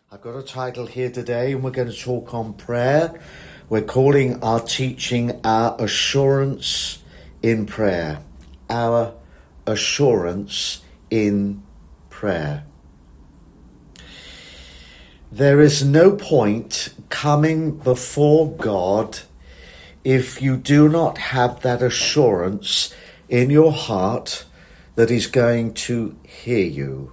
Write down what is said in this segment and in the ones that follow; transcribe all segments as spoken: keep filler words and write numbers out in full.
I've got a title here today, and we're going to talk on prayer. We're calling our teaching Our Assurance in Prayer. Our Assurance in Prayer. There is no point coming before God if you do not have that assurance in your heart that He's going to hear you.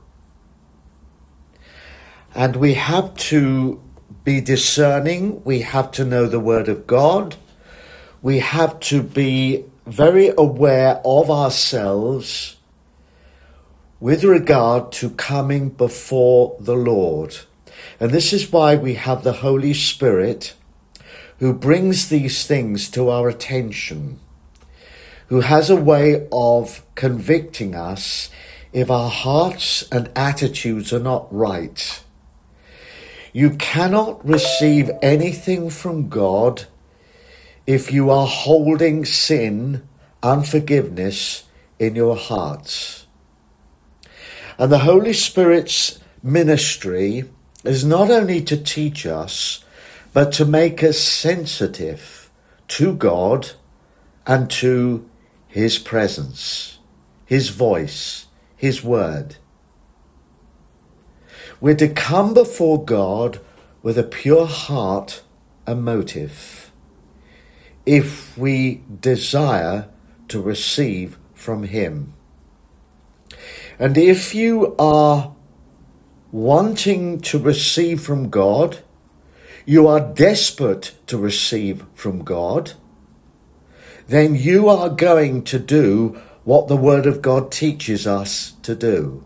And we have to be discerning. We have to know the Word of God. We have to be very aware of ourselves with regard to coming before the Lord. And this is why we have the Holy Spirit who brings these things to our attention, who has a way of convicting us if our hearts and attitudes are not right. You cannot receive anything from God if you are holding sin, unforgiveness in your hearts. And the Holy Spirit's ministry is not only to teach us, but to make us sensitive to God and to His presence, His voice, His word. We're to come before God with a pure heart and motive if we desire to receive from Him. And if you are wanting to receive from God, you are desperate to receive from God, then you are going to do what the Word of God teaches us to do.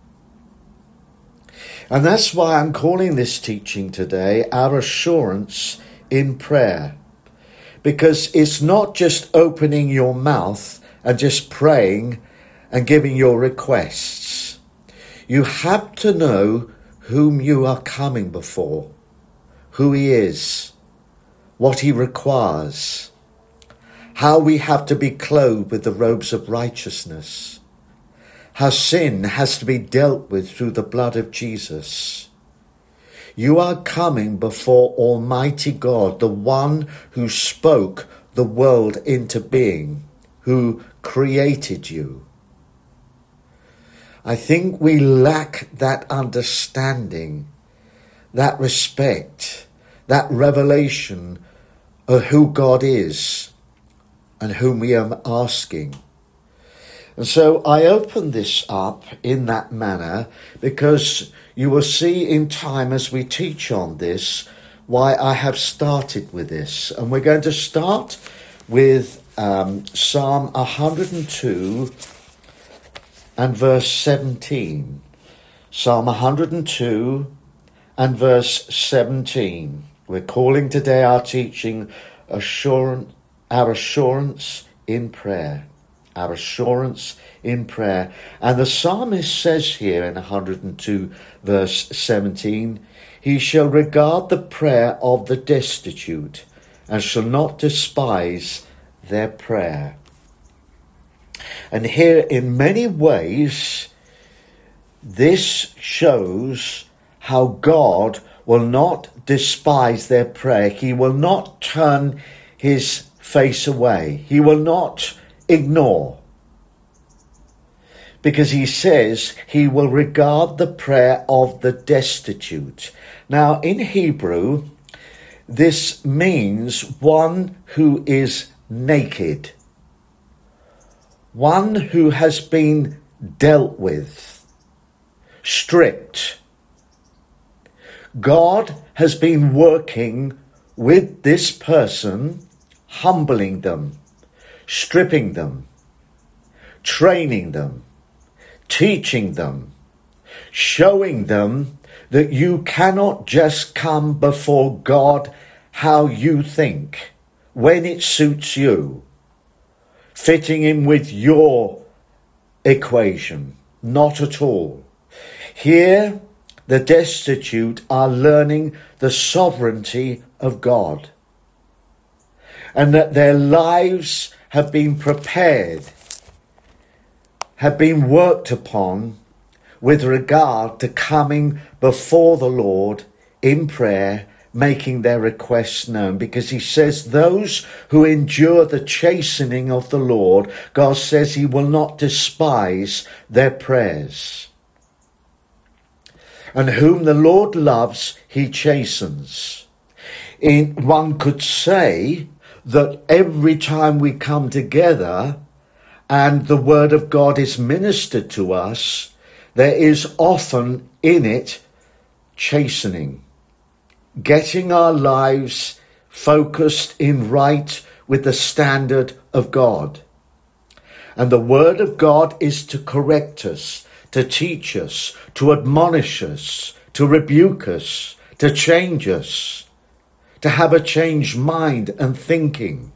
And that's why I'm calling this teaching today Our Assurance in Prayer. Because it's not just opening your mouth and just praying and giving your requests. You have to know whom you are coming before, who He is, what He requires, how we have to be clothed with the robes of righteousness, how sin has to be dealt with through the blood of Jesus. You are coming before Almighty God, the one who spoke the world into being, who created you. I think we lack that understanding, that respect, that revelation of who God is and whom we are asking. And so I open this up in that manner because you will see in time as we teach on this why I have started with this. And we're going to start with um, Psalm one hundred two and verse seventeen. Psalm one hundred two and verse seventeen. We're calling today our teaching assurance, Our Assurance in Prayer. Our assurance in prayer. And the psalmist says here in one hundred two verse seventeen, He shall regard the prayer of the destitute and shall not despise their prayer. And here in many ways, this shows how God will not despise their prayer. He will not turn His face away. He will not ignore, because He says He will regard the prayer of the destitute. Now in Hebrew, this means one who is naked, one who has been dealt with, stripped. God has been working with this person, humbling them, stripping them, training them, teaching them, showing them that you cannot just come before God how you think, when it suits you, fitting in with your equation. Not at all. Here, the destitute are learning the sovereignty of God, and that their lives have been prepared, have been worked upon with regard to coming before the Lord in prayer, making their requests known, because he says those who endure the chastening of the Lord, God says he will not despise their prayers. And whom the Lord loves, he chastens. In, one could say that every time we come together and the word of God is ministered to us, there is often in it chastening. Getting our lives focused in right with the standard of God. And the word of God is to correct us, to teach us, to admonish us, to rebuke us, to change us, to have a changed mind and thinking.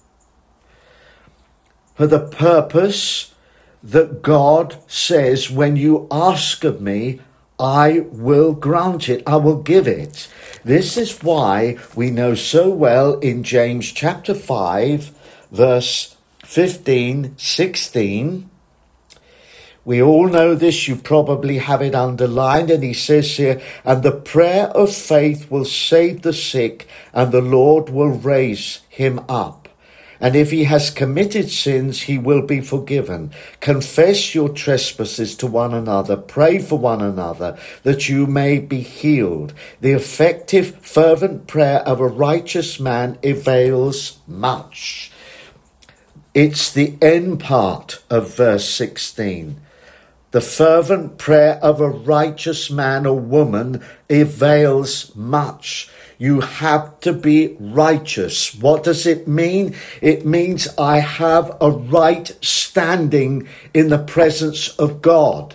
For the purpose that God says, when you ask of me, I will grant it, I will give it. This is why we know so well in James chapter five, verse fifteen, sixteen. We all know this, you probably have it underlined, and he says here, and the prayer of faith will save the sick, and the Lord will raise him up. And if he has committed sins, he will be forgiven. Confess your trespasses to one another. Pray for one another that you may be healed. The effective, fervent prayer of a righteous man avails much. It's the end part of verse sixteen. The fervent prayer of a righteous man or woman avails much. You have to be righteous. What does it mean? It means I have a right standing in the presence of God.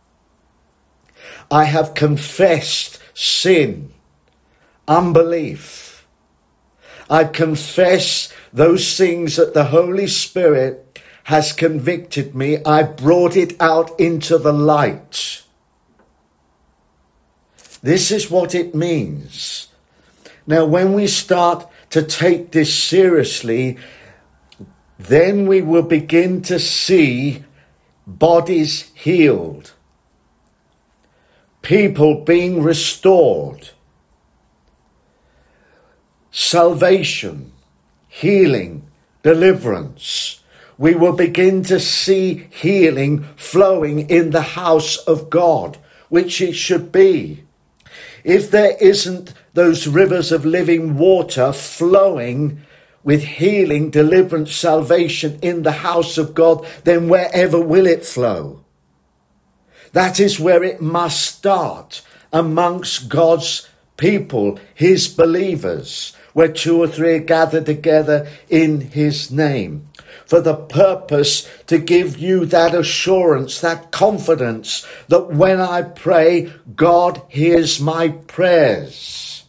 I have confessed sin, unbelief. I confess those things that the Holy Spirit has convicted me. I brought it out into the light. This is what it means. Now, when we start to take this seriously, then we will begin to see bodies healed, people being restored, salvation, healing, deliverance. We will begin to see healing flowing in the house of God, which it should be. If there isn't those rivers of living water flowing with healing, deliverance, salvation in the house of God, then wherever will it flow? That is where it must start, amongst God's people, his believers, where two or three are gathered together in his name, for the purpose to give you that assurance, that confidence that when I pray, God hears my prayers.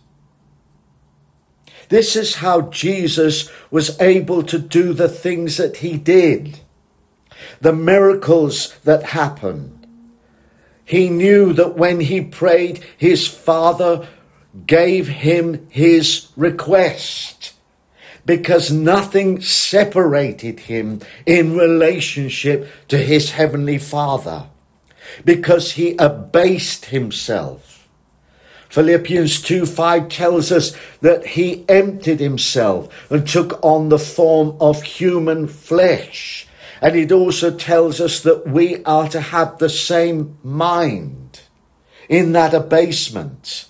This is how Jesus was able to do the things that he did, the miracles that happened. He knew that when he prayed, his Father gave him his request, because nothing separated him in relationship to his heavenly Father, because he abased himself. Philippians two five tells us that he emptied himself and took on the form of human flesh. And it also tells us that we are to have the same mind in that abasement.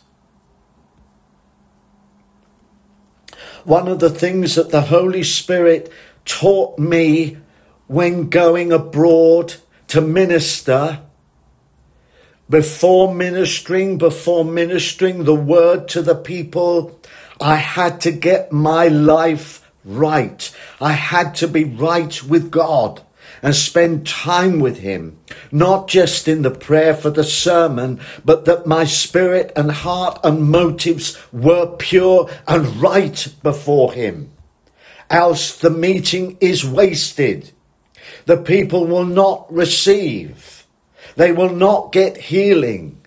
One of the things that the Holy Spirit taught me when going abroad to minister, before ministering, before ministering the word to the people, I had to get my life right. I had to be right with God and spend time with him, not just in the prayer for the sermon, but that my spirit and heart and motives were pure and right before him. Else the meeting is wasted. The people will not receive. They will not get healing.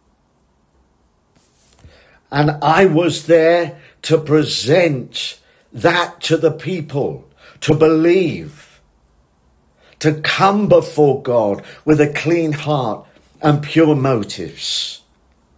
And I was there to present that to the people, to believe, to come before God with a clean heart and pure motives.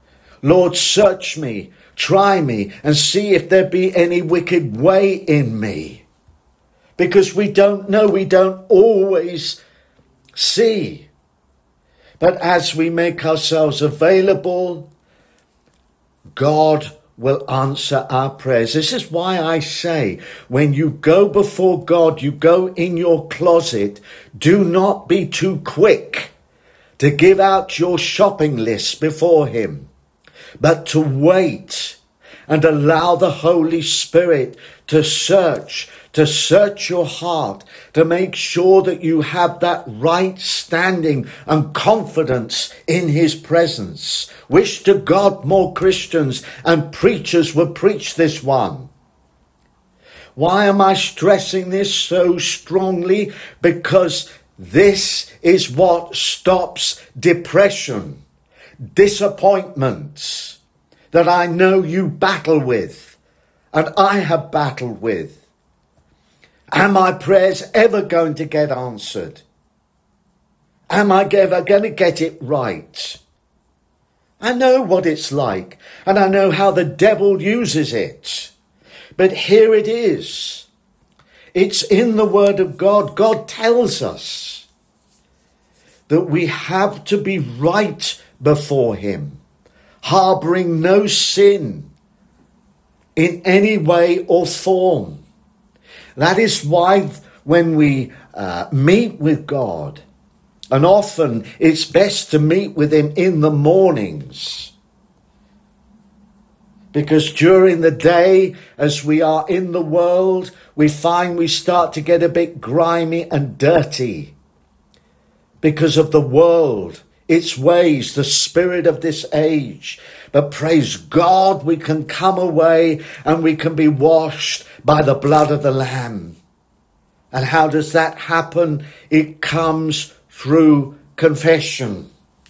Lord, search me, try me, and see if there be any wicked way in me. Because we don't know, we don't always see. But as we make ourselves available, God will answer our prayers. This is why I say, when you go before God, you go in your closet, do not be too quick to give out your shopping list before him, but to wait and allow the Holy Spirit to search, to search your heart, to make sure that you have that right standing and confidence in his presence. Wish to God more Christians and preachers would preach this one. Why am I stressing this so strongly? Because this is what stops depression, disappointments that I know you battle with and I have battled with. Are my prayers ever going to get answered? Am I ever going to get it right? I know what it's like, and I know how the devil uses it. But here it is. It's in the Word of God. God tells us that we have to be right before him, harbouring no sin in any way or form. That is why when we uh, meet with God, and often it's best to meet with him in the mornings, because during the day, as we are in the world, we find we start to get a bit grimy and dirty because of the world, its ways, the spirit of this age. But praise God, we can come away and we can be washed by the blood of the Lamb. And how does that happen? It comes through confession,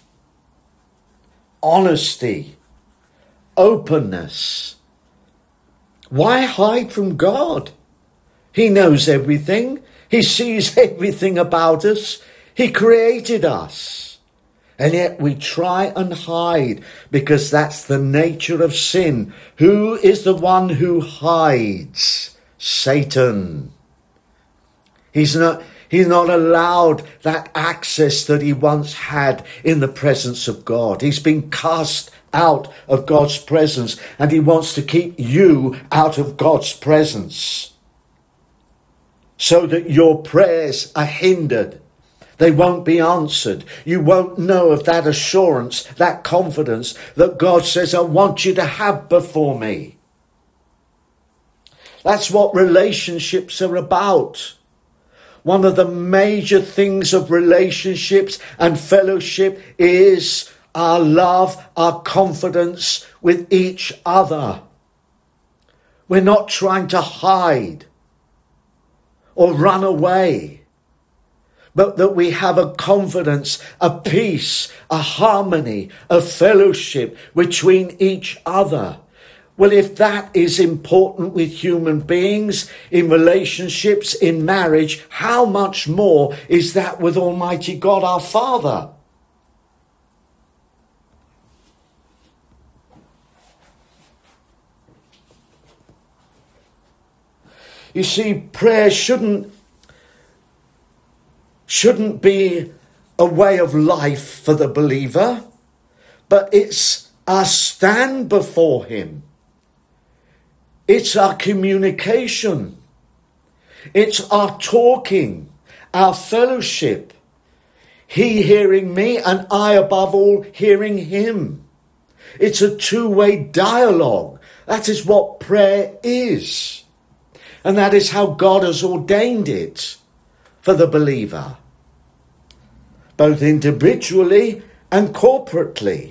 honesty, openness. Why hide from God? He knows everything. He sees everything about us. He created us. And yet we try and hide because that's the nature of sin. Who is the one who hides? Satan. He's not, he's not allowed that access that he once had in the presence of God. He's been cast out of God's presence, and he wants to keep you out of God's presence so that your prayers are hindered. They won't be answered. You won't know of that assurance, that confidence that God says, I want you to have before me. That's what relationships are about. One of the major things of relationships and fellowship is our love, our confidence with each other. We're not trying to hide or run away, but that we have a confidence, a peace, a harmony, a fellowship between each other. Well, if that is important with human beings, in relationships, in marriage, how much more is that with Almighty God our Father? You see, prayer shouldn't, shouldn't be a way of life for the believer, but it's our stand before him. It's our communication. It's our talking, our fellowship. He hearing me and I above all hearing him. It's a two-way dialogue. That is what prayer is. And that is how God has ordained it for the believer, both individually and corporately.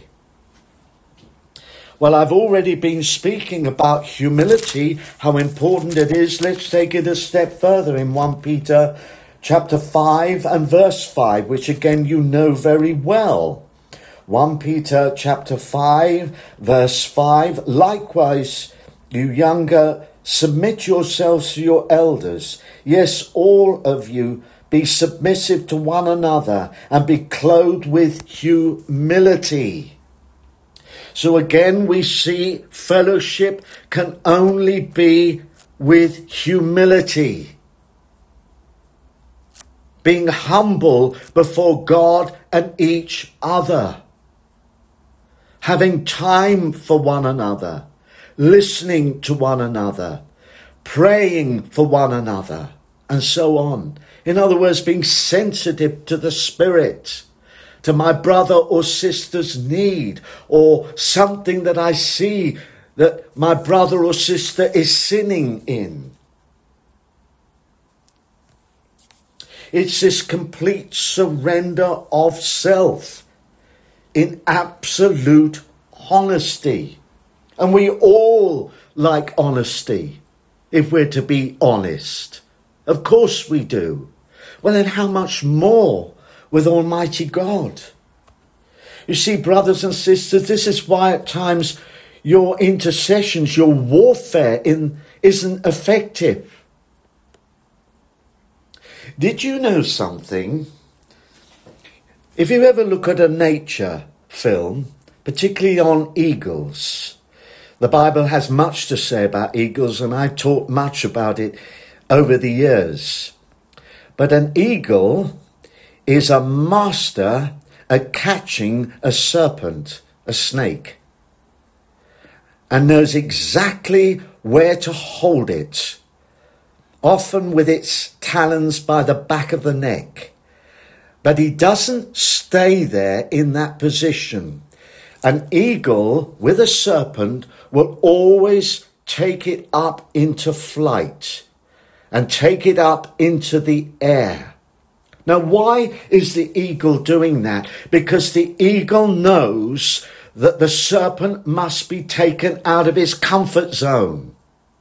Well, I've already been speaking about humility, how important it is. Let's take it a step further in First Peter chapter five and verse five, which again you know very well. First Peter chapter five, verse five, likewise, you younger, submit yourselves to your elders. Yes, all of you, be submissive to one another and be clothed with humility. So again, we see fellowship can only be with humility. Being humble before God and each other. Having time for one another. Listening to one another. Praying for one another. And so on. In other words, being sensitive to the Spirit. To my brother or sister's need, or something that I see that my brother or sister is sinning in. It's this complete surrender of self in absolute honesty. And we all like honesty, if we're to be honest. Of course we do. Well, then how much more with Almighty God? You see, brothers and sisters, this is why at times your intercessions, your warfare in, isn't effective. Did you know something? If you ever look at a nature film, particularly on eagles, the Bible has much to say about eagles, and I've taught much about it over the years. But an eagle is a master at catching a serpent, a snake, and knows exactly where to hold it, often with its talons by the back of the neck. But he doesn't stay there in that position. An eagle with a serpent will always take it up into flight and take it up into the air. Now, why is the eagle doing that? Because the eagle knows that the serpent must be taken out of his comfort zone.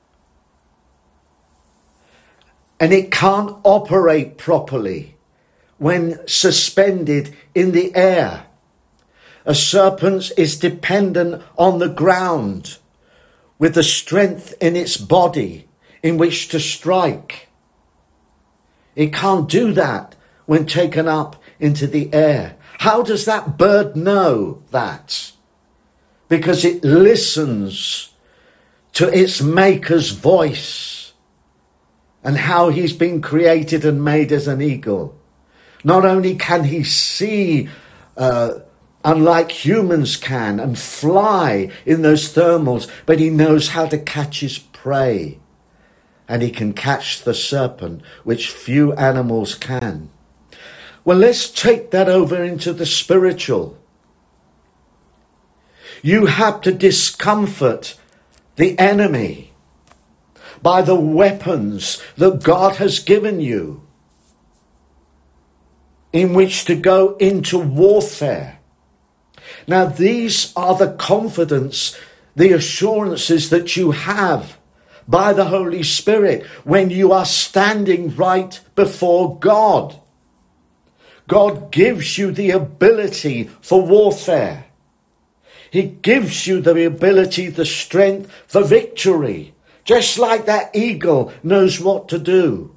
And it can't operate properly when suspended in the air. A serpent is dependent on the ground with the strength in its body in which to strike. It can't do that when taken up into the air. How does that bird know that? Because it listens to its maker's voice and how he's been created and made as an eagle. Not only can he see, uh, unlike humans can, and fly in those thermals, but he knows how to catch his prey. And he can catch the serpent, which few animals can. Well, let's take that over into the spiritual. You have to discomfort the enemy by the weapons that God has given you in which to go into warfare. Now, these are the confidence, the assurances that you have by the Holy Spirit when you are standing right before God. God gives you the ability for warfare. He gives you the ability, the strength for victory. Just like that eagle knows what to do.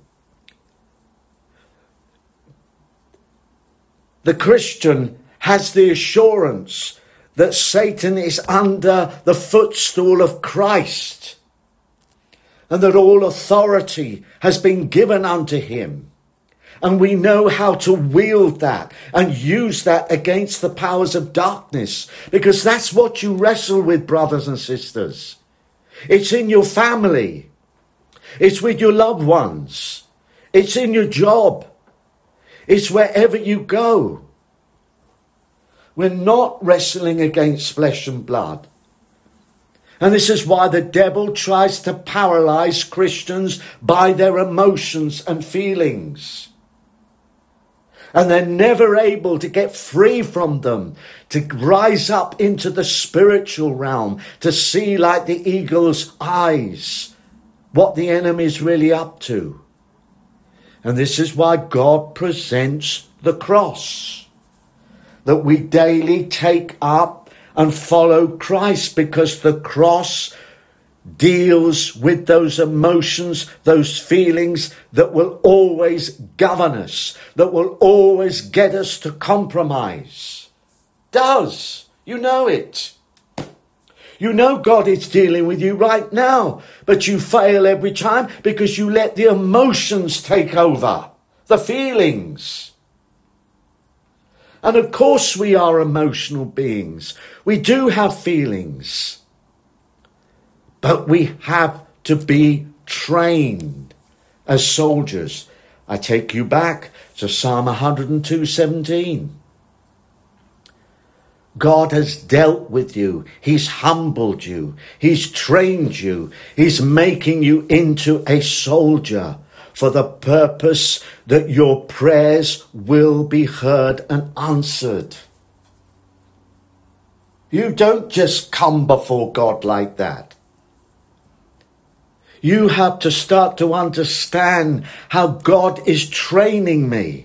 The Christian has the assurance that Satan is under the footstool of Christ and that all authority has been given unto him. And we know how to wield that and use that against the powers of darkness, because that's what you wrestle with, brothers and sisters. It's in your family. It's with your loved ones. It's in your job. It's wherever you go. We're not wrestling against flesh and blood. And this is why the devil tries to paralyze Christians by their emotions and feelings. And they're never able to get free from them, to rise up into the spiritual realm, to see like the eagle's eyes what the enemy is really up to. And this is why God presents the cross, that we daily take up and follow Christ, because the cross deals with those emotions, those feelings that will always govern us, that will always get us to compromise. Does. You know it. You know God is dealing with you right now, but you fail every time because you let the emotions take over, the feelings. And of course we are emotional beings. We do have feelings. But we have to be trained as soldiers. I take you back to Psalm one hundred two seventeen. God has dealt with you. He's humbled you. He's trained you. He's making you into a soldier for the purpose that your prayers will be heard and answered. You don't just come before God like that. You have to start to understand how God is training me.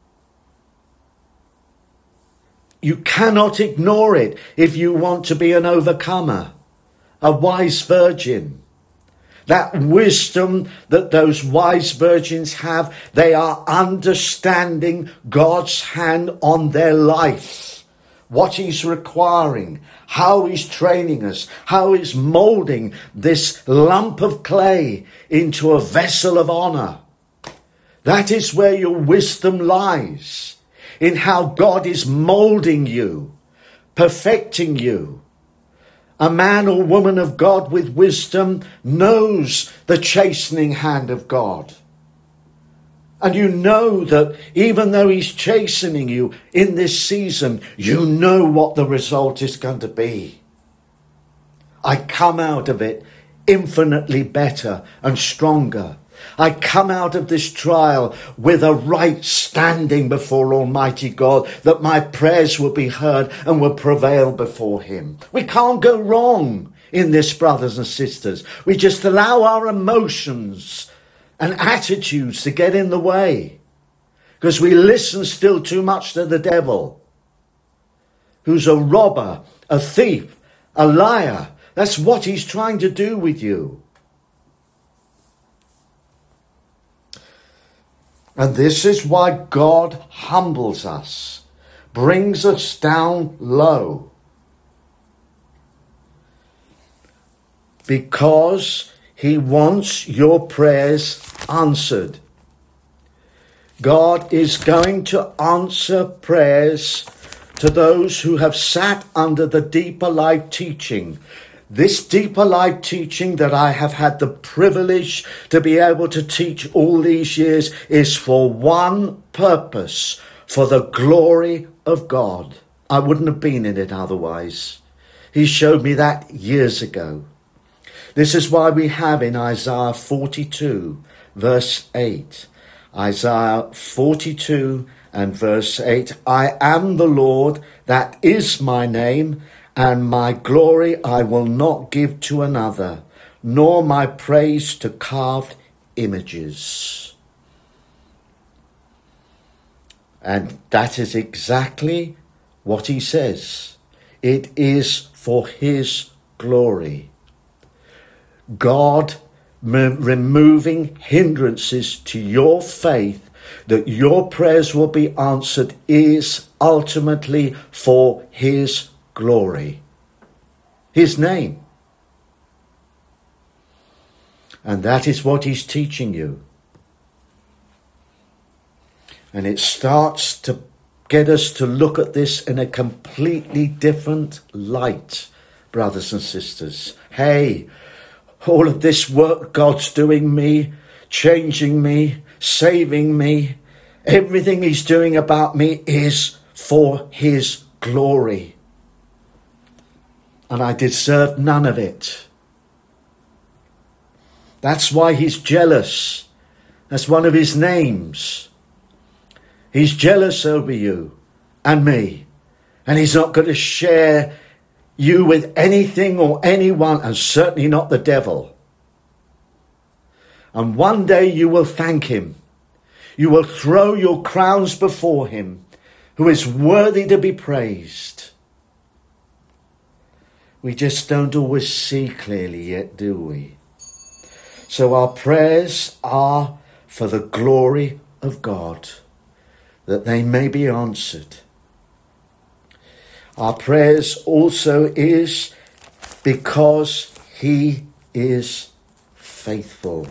You cannot ignore it if you want to be an overcomer, a wise virgin. That wisdom that those wise virgins have, they are understanding God's hand on their life, what he's requiring, how he's training us, how he's molding this lump of clay into a vessel of honor. That is where your wisdom lies. In how God is molding you, perfecting you. A man or woman of God with wisdom knows the chastening hand of God. And you know that even though he's chastening you in this season, you know what the result is going to be. I come out of it infinitely better and stronger. I come out of this trial with a right standing before Almighty God, that my prayers will be heard and will prevail before him. We can't go wrong in this, brothers and sisters. We just allow our emotions and attitudes to get in the way because we listen still too much to the devil, who's a robber, a thief, a liar. That's what he's trying to do with you. And this is why God humbles us, brings us down low. Because he wants your prayers answered. God is going to answer prayers to those who have sat under the Deeper Life teaching. This Deeper Life teaching that I have had the privilege to be able to teach all these years is for one purpose, for the glory of God. I wouldn't have been in it otherwise. He showed me that years ago. This is why we have in Isaiah forty-two, verse eight. Isaiah forty-two and verse eight. I am the Lord, that is my name, and my glory I will not give to another, nor my praise to carved images. And that is exactly what he says. It is for his glory. God m- removing hindrances to your faith, that your prayers will be answered, is ultimately for his glory, his name. And that is what he's teaching you. And it starts to get us to look at this in a completely different light, brothers and sisters. Hey, all of this work God's doing me, changing me, saving me, everything he's doing about me is for his glory. And I deserve none of it. That's why he's jealous. That's one of his names. He's jealous over you and me. And he's not going to share you with anything or anyone, and certainly not the devil. And one day you will thank him. You will throw your crowns before him, who is worthy to be praised. We just don't always see clearly yet, do we? So our prayers are for the glory of God, that they may be answered. Our prayers also is because he is faithful.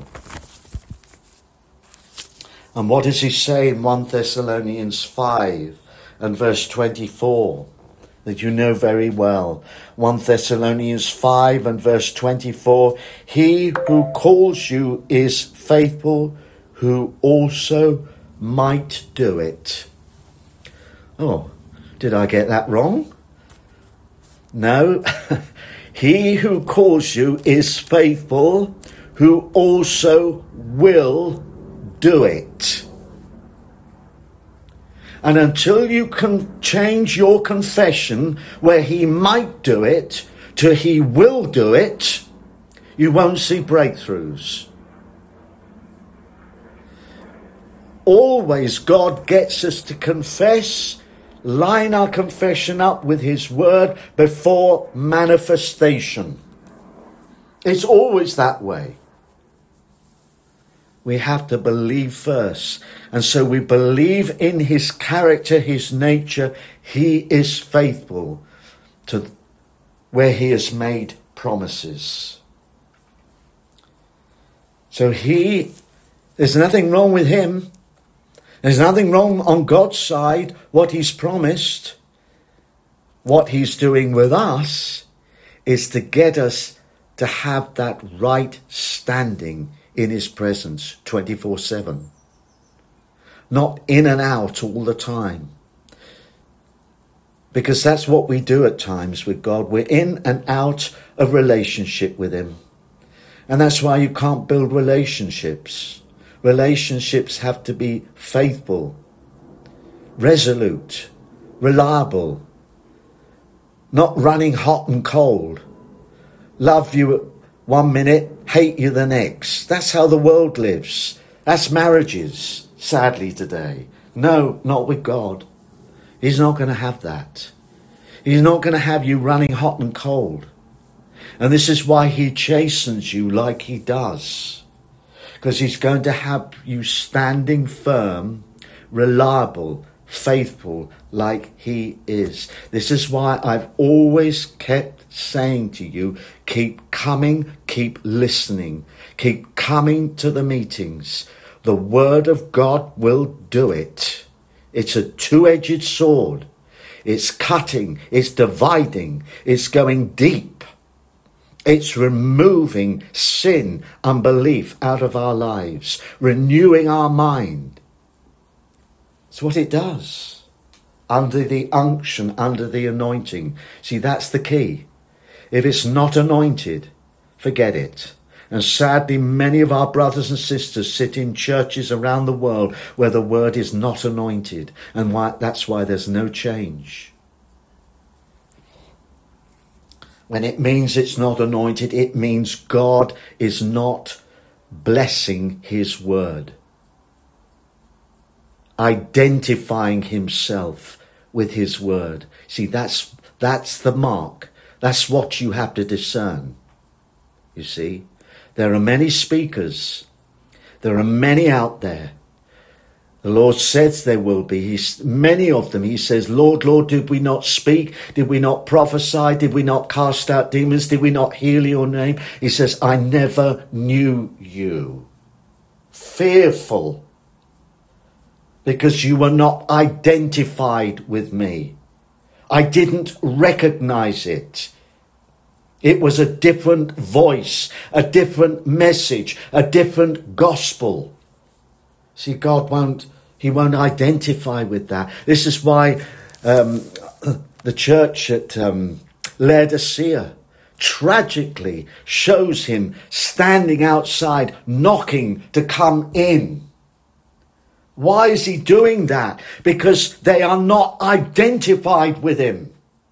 And what does he say in First Thessalonians five and verse twenty-four? That you know very well. First Thessalonians five and verse twenty-four. He who calls you is faithful, who also might do it. Oh, did I get that wrong? No. He who calls you is faithful, who also will do it. And until you can change your confession where he might do it to he will do it, you won't see breakthroughs. Always God gets us to confess, line our confession up with his word before manifestation. It's always that way. We have to believe first. And so we believe in his character, his nature. He is faithful to where he has made promises. So he, there's nothing wrong with him. There's nothing wrong on God's side, what he's promised. What he's doing with us is to get us to have that right standing in his presence twenty-four seven. Not in and out all the time. Because that's what we do at times with God. We're in and out of relationship with him. And that's why you can't build relationships. Relationships have to be faithful, resolute, reliable, not running hot and cold. Love you one minute, hate you the next. That's how the world lives. That's marriages, sadly, today. No, not with God. He's not going to have that. He's not going to have you running hot and cold. And this is why he chastens you like he does. Because he's going to have you standing firm, reliable, faithful like he is. This is why I've always kept saying to you, keep coming, keep listening, keep coming to the meetings. The word of God will do it. It's a two-edged sword. It's cutting, it's dividing, it's going deep. It's removing sin, unbelief out of our lives, renewing our mind. It's what it does. Under the unction, under the anointing. See, that's the key. If it's not anointed, forget it. And sadly, many of our brothers and sisters sit in churches around the world where the word is not anointed. And why, that's why there's no change. When it means it's not anointed, it means God is not blessing his word. Identifying himself with his word. See, that's that's the mark. That's what you have to discern. You see, there are many speakers. There are many out there. The Lord says there will be. He's, many of them, he says, Lord, Lord, did we not speak? Did we not prophesy? Did we not cast out demons? Did we not heal your name? He says, I never knew you. Fearful. Because you were not identified with me. I didn't recognize it. It was a different voice, a different message, a different gospel. See, God won't, he won't identify with that. This is why um, the church at um, Laodicea tragically shows him standing outside, knocking to come in. Why is he doing that? Because they are not identified with him.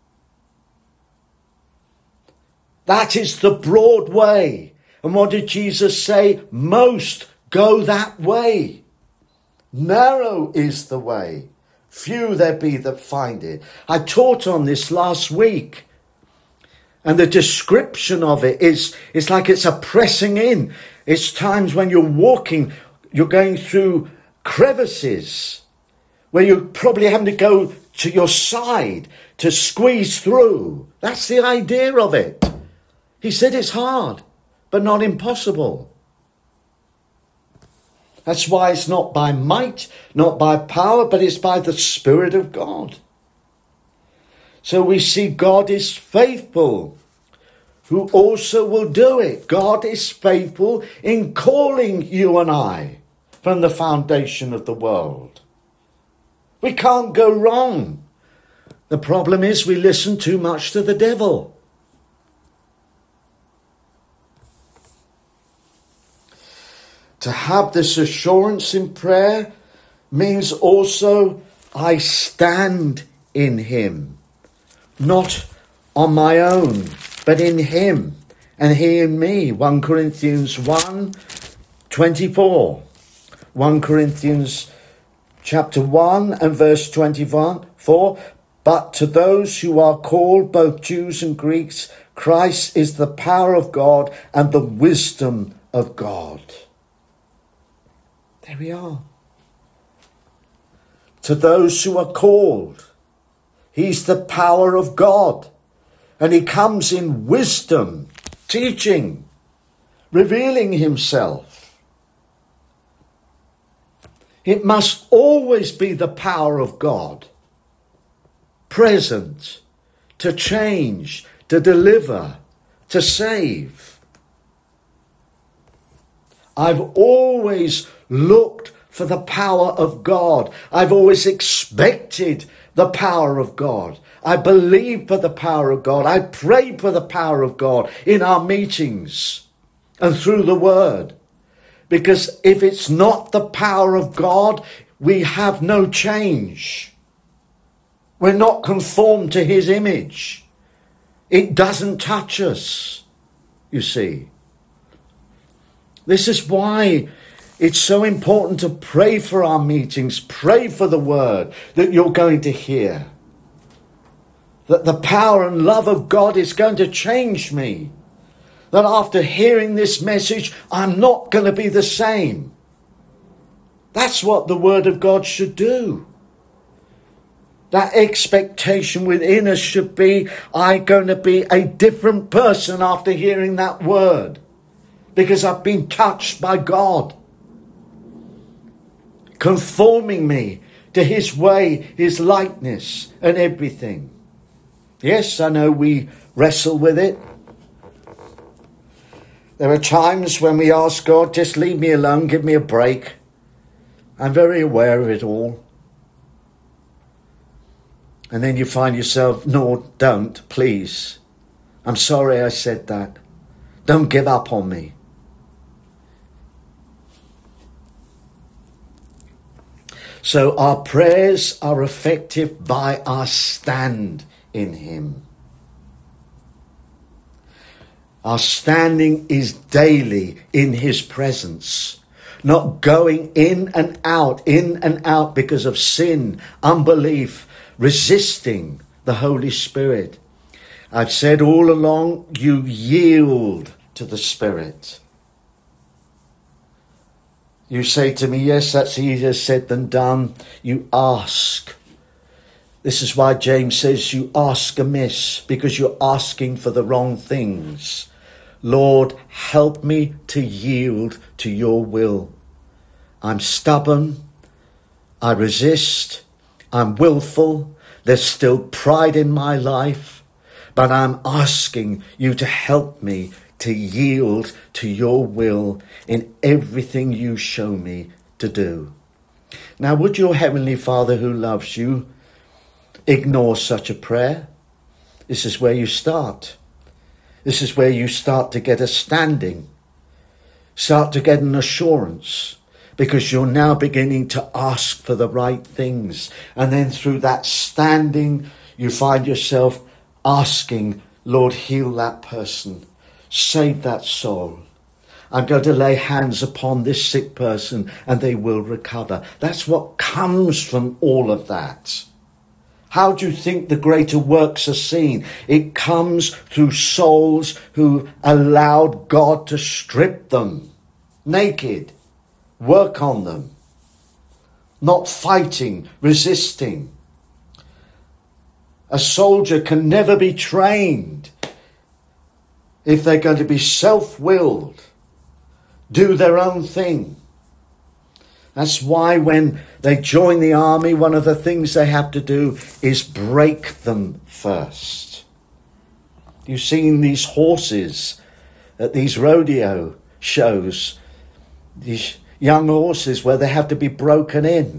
That is the broad way. And what did Jesus say? Most go that way. Narrow is the way. Few there be that find it. I taught on this last week. And the description of it is, it's like it's a pressing in. It's times when you're walking, you're going through crevices where you're probably having to go to your side to squeeze through. That's the idea of it. He said it's hard, but not impossible. That's why it's not by might, not by power, but it's by the Spirit of God. So we see God is faithful, who also will do it. God is faithful in calling you and I from the foundation of the world. We can't go wrong. The problem is we listen too much to the devil. To have this assurance in prayer means also I stand in him, not on my own, but in him and he in me. First Corinthians one twenty-four. First Corinthians chapter one and verse twenty-four. But to those who are called, both Jews and Greeks, Christ is the power of God and the wisdom of God. There we are. To those who are called, he's the power of God. And he comes in wisdom, teaching, revealing himself. It must always be the power of God, present, to change, to deliver, to save. I've always looked for the power of God. I've always expected the power of God. I believe for the power of God. I pray for the power of God in our meetings and through the word. Because if it's not the power of God, we have no change. We're not conformed to his image. It doesn't touch us, you see. This is why it's so important to pray for our meetings, pray for the word that you're going to hear. That the power and love of God is going to change me. That after hearing this message, I'm not going to be the same. That's what the word of God should do. That expectation within us should be, I'm going to be a different person after hearing that word. Because I've been touched by God. Conforming me to his way, his likeness and everything. Yes, I know we wrestle with it. There are times when we ask God, just leave me alone, give me a break. I'm very aware of it all. And then you find yourself, no, don't, please. I'm sorry I said that. Don't give up on me. So our prayers are effective by our stand in him. Our standing is daily in his presence, not going in and out, in and out because of sin, unbelief, resisting the Holy Spirit. I've said all along, you yield to the Spirit. You say to me, yes, that's easier said than done. You ask. This is why James says you ask amiss, because you're asking for the wrong things. Lord, help me to yield to your will. I'm stubborn. I resist. I'm willful. There's still pride in my life. But I'm asking you to help me to yield to your will in everything you show me to do. Now, would your Heavenly Father who loves you ignore such a prayer? This is where you start. This is where you start to get a standing, start to get an assurance, because you're now beginning to ask for the right things. And then through that standing, you find yourself asking, Lord, heal that person. Save that soul. I'm going to lay hands upon this sick person and they will recover. That's what comes from all of that. How do you think the greater works are seen? It comes through souls who allowed God to strip them naked, work on them, not fighting, resisting. A soldier can never be trained if they're going to be self-willed, do their own thing. That's why when they join the army, one of the things they have to do is break them first. You've seen these horses at these rodeo shows, these young horses where they have to be broken in.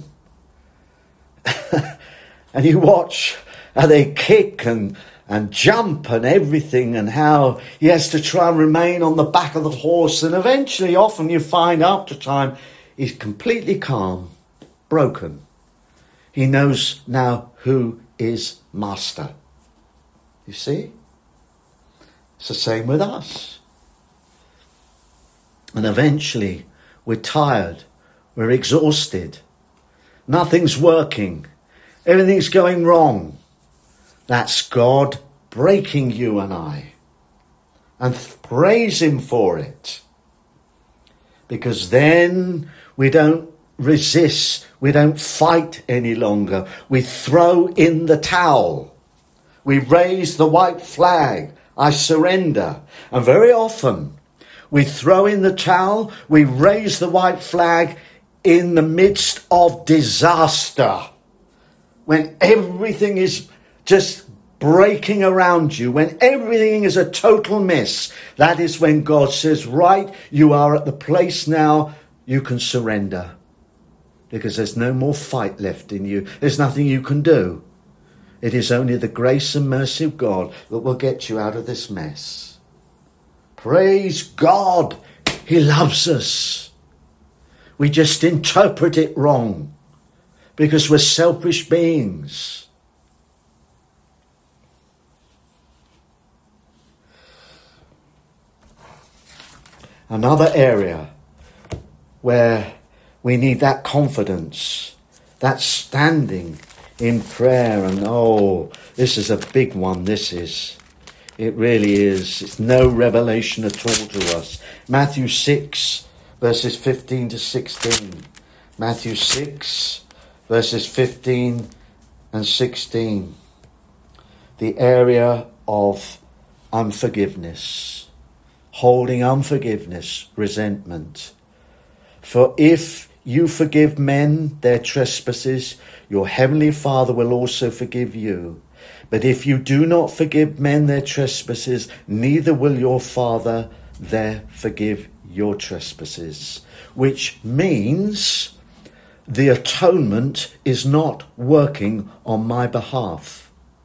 And you watch how they kick and, and jump and everything, and how he has to try and remain on the back of the horse. And eventually, often you find after time, he's completely calm, broken. He knows now who is master. You see? It's the same with us. And eventually, we're tired. We're exhausted. Nothing's working. Everything's going wrong. That's God breaking you and I. And th- praise him for it. Because then we don't resist. We don't fight any longer. We throw in the towel. We raise the white flag. I surrender. And very often we throw in the towel. We raise the white flag in the midst of disaster. When everything is just breaking around you, when everything is a total mess, that is when God says, right, you are at the place now you can surrender. Because there's no more fight left in you. There's nothing you can do. It is only the grace and mercy of God that will get you out of this mess. Praise God. He loves us. We just interpret it wrong because we're selfish beings. Another area where we need that confidence, that standing in prayer. And oh, this is a big one, this is. It really is. It's no revelation at all to us. Matthew six, verses fifteen to sixteen. Matthew six, verses fifteen and sixteen. The area of unforgiveness. Holding unforgiveness, resentment. For if you forgive men their trespasses, your heavenly Father will also forgive you. But if you do not forgive men their trespasses, neither will your Father there forgive your trespasses. Which means the atonement is not working on my behalf.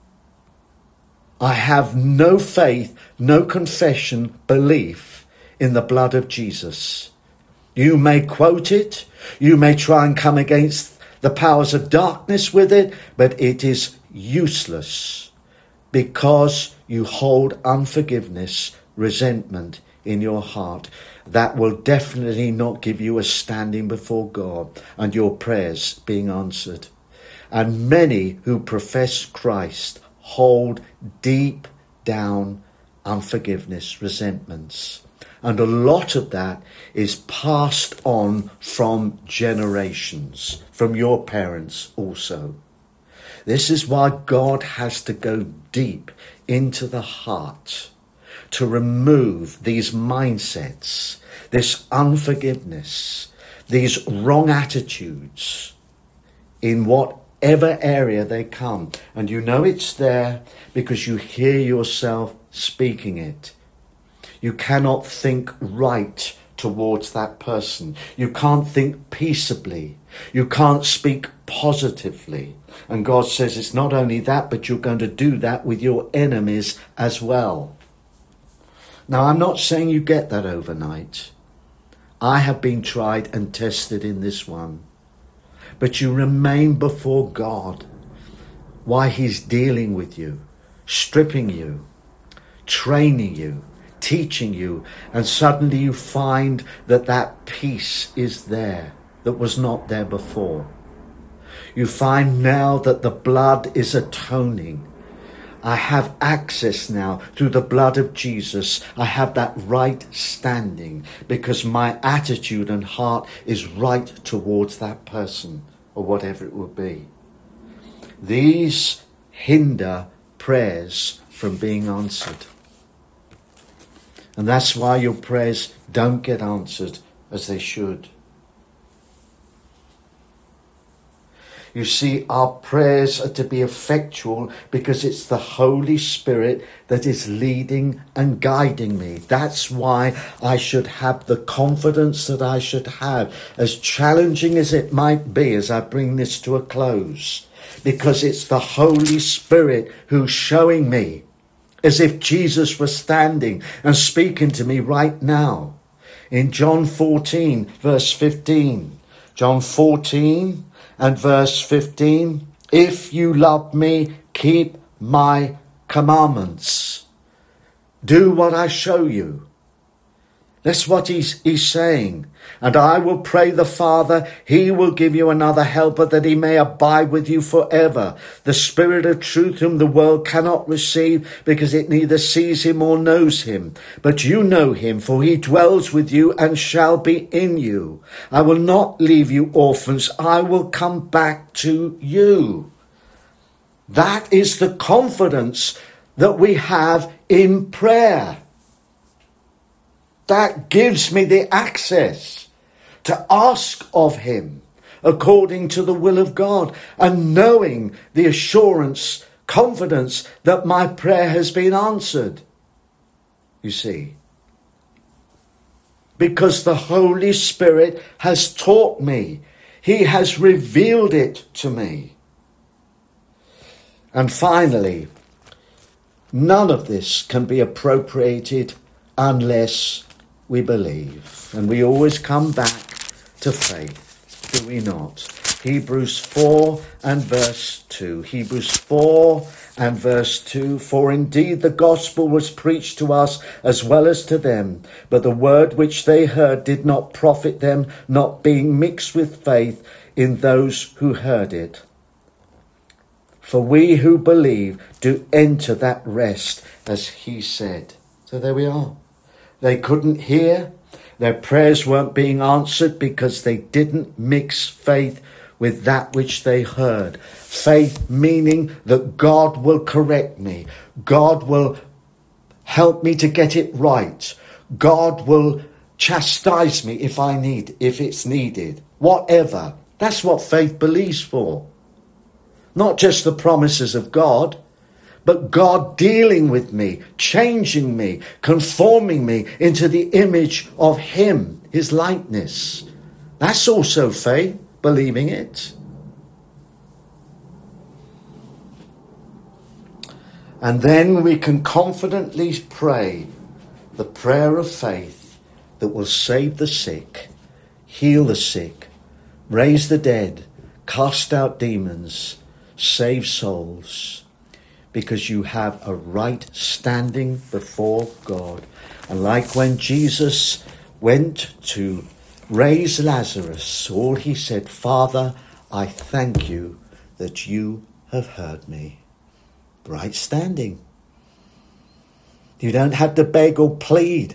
I have no faith, no confession, belief in the blood of Jesus. You may quote it, you may try and come against the powers of darkness with it, but it is useless because you hold unforgiveness, resentment in your heart. That will definitely not give you a standing before God and your prayers being answered. And many who profess Christ hold deep down unforgiveness, resentments. And a lot of that is passed on from generations, from your parents also. This is why God has to go deep into the heart to remove these mindsets, this unforgiveness, these wrong attitudes in whatever area they come. And you know it's there because you hear yourself speaking it. You cannot think right towards that person. You can't think peaceably. You can't speak positively. And God says it's not only that, but you're going to do that with your enemies as well. Now, I'm not saying you get that overnight. I have been tried and tested in this one. But you remain before God while he's dealing with you, stripping you, training you, teaching you, and suddenly you find that that peace is there that was not there before. You find now that the blood is atoning. I have access now through the blood of Jesus. I have that right standing because my attitude and heart is right towards that person or whatever it would be. These hinder prayers from being answered. And that's why your prayers don't get answered as they should. You see, our prayers are to be effectual because it's the Holy Spirit that is leading and guiding me. That's why I should have the confidence that I should have, as challenging as it might be as I bring this to a close. Because it's the Holy Spirit who's showing me, as if Jesus was standing and speaking to me right now. In John fourteen, verse fifteen. John fourteen and verse fifteen. If you love me, keep my commandments. Do what I show you. That's what he's, he's saying. And I will pray the Father, he will give you another helper that he may abide with you forever. The Spirit of truth whom the world cannot receive because it neither sees him or knows him. But you know him, for he dwells with you and shall be in you. I will not leave you orphans. I will come back to you. That is the confidence that we have in prayer. That gives me the access to ask of him according to the will of God, and knowing the assurance, confidence that my prayer has been answered. You see, because the Holy Spirit has taught me. He has revealed it to me. And finally, none of this can be appropriated unless we believe. And we always come back to faith, do we not? Hebrews four and verse two. Hebrews four and verse two. For indeed the gospel was preached to us as well as to them, but the word which they heard did not profit them, not being mixed with faith in those who heard it. For we who believe do enter that rest, as he said. So there we are. They couldn't hear. Their prayers weren't being answered because they didn't mix faith with that which they heard. Faith meaning that God will correct me. God will help me to get it right. God will chastise me if I need, if it's needed. Whatever. That's what faith believes for. Not just the promises of God, but God dealing with me, changing me, conforming me into the image of him, his likeness. That's also faith, believing it. And then we can confidently pray the prayer of faith that will save the sick, heal the sick, raise the dead, cast out demons, save souls. Because you have a right standing before God. And like when Jesus went to raise Lazarus, all he said, Father, I thank you that you have heard me. Right standing. You don't have to beg or plead.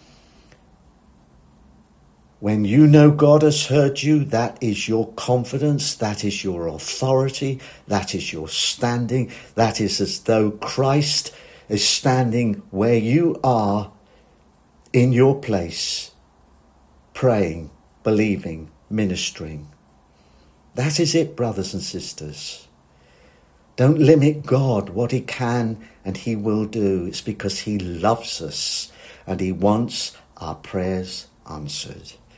When you know God has heard you, that is your confidence, that is your authority, that is your standing. That is as though Christ is standing where you are in your place, praying, believing, ministering. That is it, brothers and sisters. Don't limit God, what he can and he will do. It's because he loves us and he wants our prayers answered.